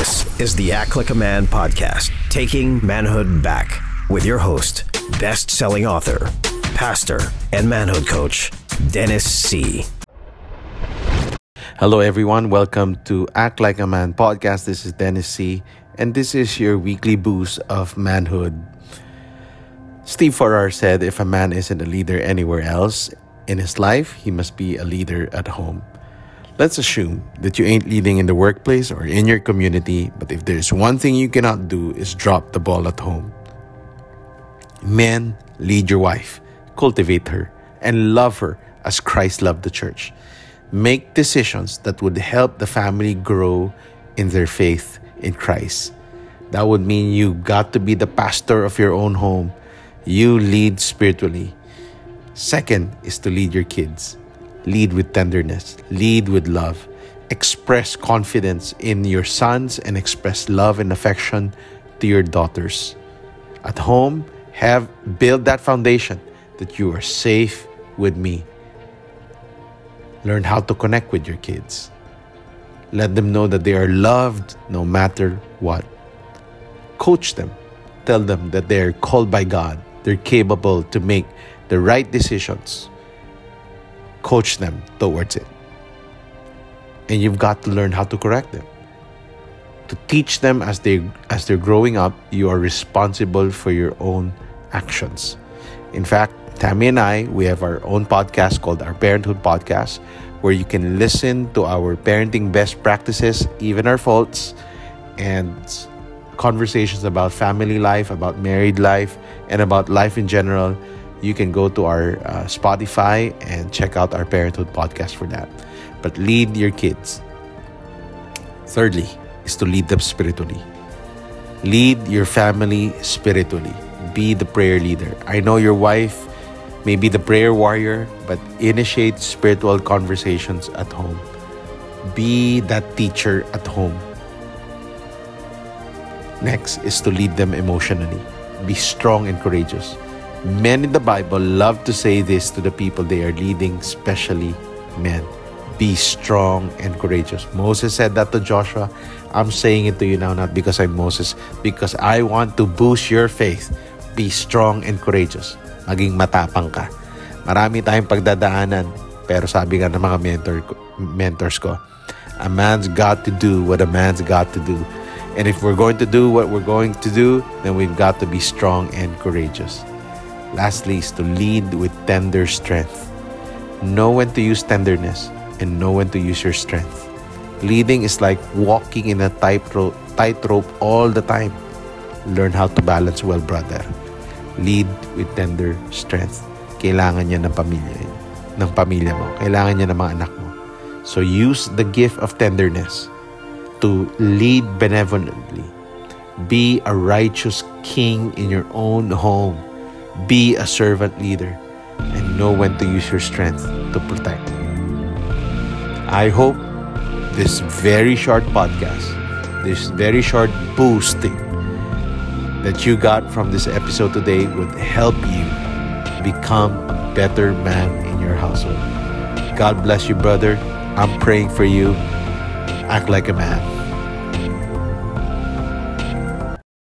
This is the Act Like a Man podcast, taking manhood back with your host, best-selling author, pastor, and manhood coach, Dennis C. Hello everyone, welcome to Act Like a Man podcast. This is Dennis C. and this is your weekly boost of manhood. Steve Farrar said if a man isn't a leader anywhere else in his life, he must be a leader at home. Let's assume that you ain't leading in the workplace or in your community, but if there's one thing you cannot do is drop the ball at home. Men, lead your wife, cultivate her, and love her as Christ loved the church. Make decisions that would help the family grow in their faith in Christ. That would mean you got to be the pastor of your own home. You lead spiritually. Second is to lead your kids. Lead with tenderness. Lead with love. Express confidence in your sons and express love and affection to your daughters. At home, build that foundation that you are safe with me. Learn how to connect with your kids. Let them know that they are loved no matter what. Coach them. Tell them that they are called by God. They're capable to make the right decisions. Coach them towards it. And you've got to learn how to correct them. To teach them as they're growing up, you are responsible for your own actions. In fact, Tammy and I, we have our own podcast called Our Parenthood Podcast, where you can listen to our parenting best practices, even our faults, and conversations about family life, about married life, and about life in general. You can go to our Spotify and check out our Parenthood Podcast for that. But lead your kids. Thirdly, is to lead them spiritually. Lead your family spiritually. Be the prayer leader. I know your wife may be the prayer warrior, but initiate spiritual conversations at home. Be that teacher at home. Next is to lead them emotionally. Be strong and courageous. Men in the Bible love to say this to the people they are leading, especially men. Be strong and courageous. Moses said that to Joshua. I'm saying it to you now, not because I'm Moses, because I want to boost your faith. Be strong and courageous. Maging matapang ka. Marami tayong pagdadaanan, pero sabi nga ng mga mentors ko, a man's got to do what a man's got to do. And if we're going to do what we're going to do, then we've got to be strong and courageous. Lastly is to lead with tender strength. Know when to use tenderness and know when to use your strength. Leading is like walking in a tightrope all the time. Learn how to balance well, brother. Lead with tender strength. Kailangan niya ng pamilya mo. Kailangan niya ng mga anak mo. So use the gift of tenderness to lead benevolently. Be a righteous king in your own home. Be a servant leader and know when to use your strength to protect. I hope this very short podcast, this very short boosting that you got from this episode today would help you become a better man in your household. God bless you, brother. I'm praying for you. Act like a man.